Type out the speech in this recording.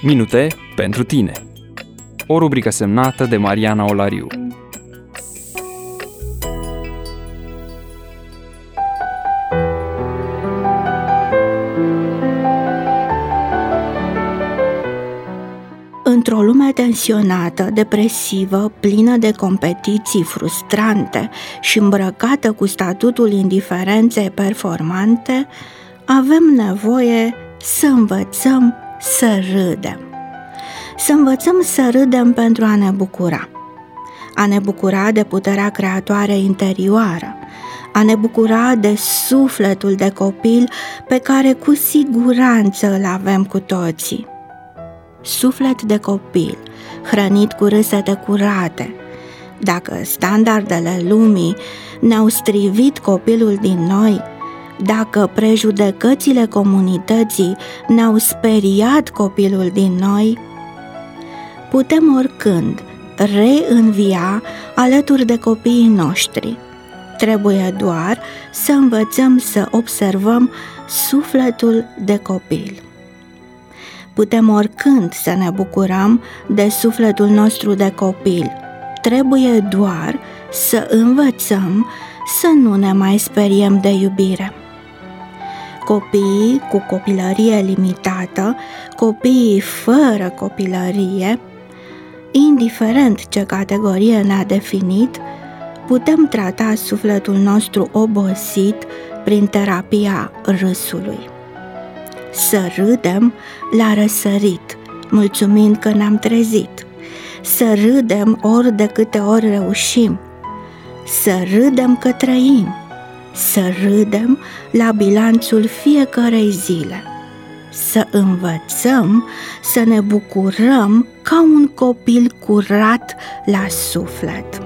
Minute pentru tine. O rubrică semnată de Mariana Olariu. Într-o lume tensionată, depresivă, plină de competiții frustrante și îmbrăcată cu statutul indiferenței performante, avem nevoie să învățăm să râdem. Să învățăm să râdem pentru a ne bucura. A ne bucura de puterea creatoare interioară, a ne bucura de sufletul de copil pe care cu siguranță îl avem cu toții. Suflet de copil, hrănit cu râsete curate. Dacă standardele lumii ne-au strivit copilul din noi, dacă prejudecățile comunității ne-au speriat copilul din noi, putem oricând reînvia alături de copiii noștri. Trebuie doar să învățăm să observăm sufletul de copil. Putem oricând să ne bucurăm de sufletul nostru de copil. Trebuie doar să învățăm să nu ne mai speriem de iubire. Copiii cu copilărie limitată, copiii fără copilărie, indiferent ce categorie ne-a definit, putem trata sufletul nostru obosit prin terapia râsului. Să râdem la răsărit, mulțumind că ne-am trezit. Să râdem ori de câte ori reușim. Să râdem că trăim. Să râdem la bilanțul fiecărei zile. Să învățăm să ne bucurăm ca un copil curat la suflet.